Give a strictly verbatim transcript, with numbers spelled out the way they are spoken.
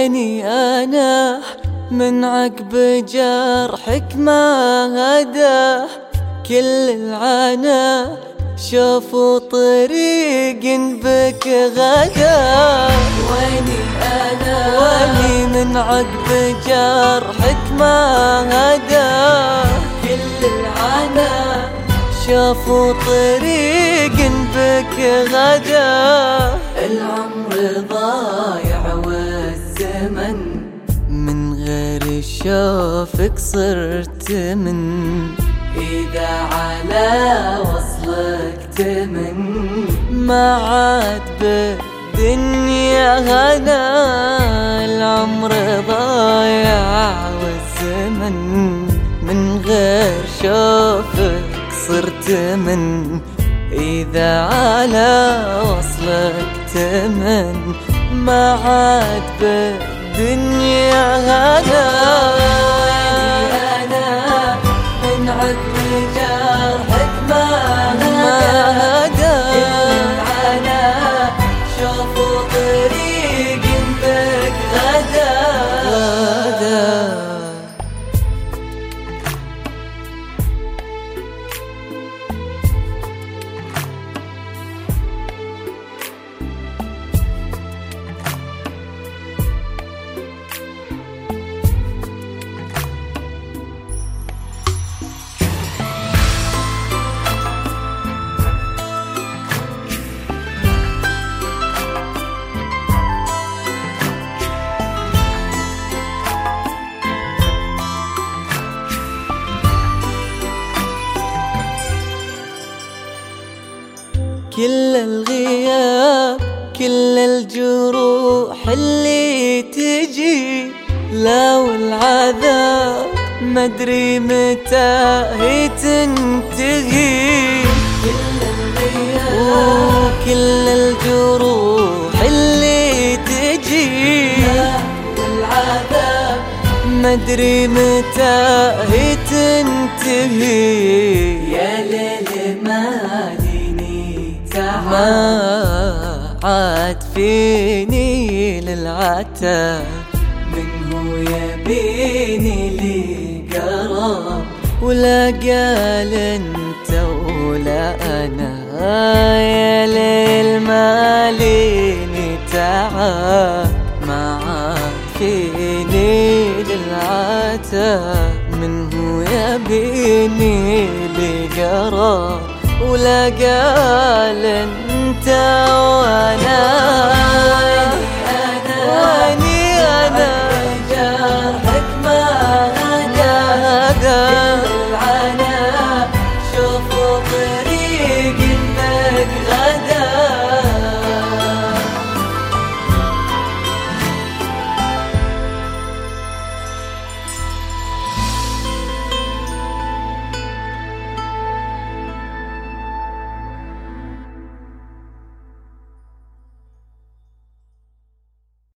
ويني أنا من عقب جرحك ما هدى كل العنا شافوا طريق بك غدا. ويني أنا ويني من عقب جرحك ما هدى كل العنا شافوا طريق بك غدا. العمر ضايع والزمن من غير شوفك صرت من إذا على وصلك تمن ما عاد بالدنيا هنا. العمر ضايع والزمن من غير شوفك صرت من إذا على وصلك تمن ما عاد بالدنيا هنا. أنا من عقب جرحك ما هدى العنا شوفوا طريق بك غدا غدا. كل الغياب كل الجروح اللي تجي لو العذاب مدري متى هي تنتهي. كل الغياب كل الجروح اللي تجي لو العذاب مدري متى هي تنتهي. يا ليل مالي ما عاد فيني للعتاب من هو يبيني لي قرب ولا قال انت ولا انا. يا ليل ماليني تعب ما عاد فيني للعتاب من هو يبيني لي قرب ولا قال انت وانا. ويني أنا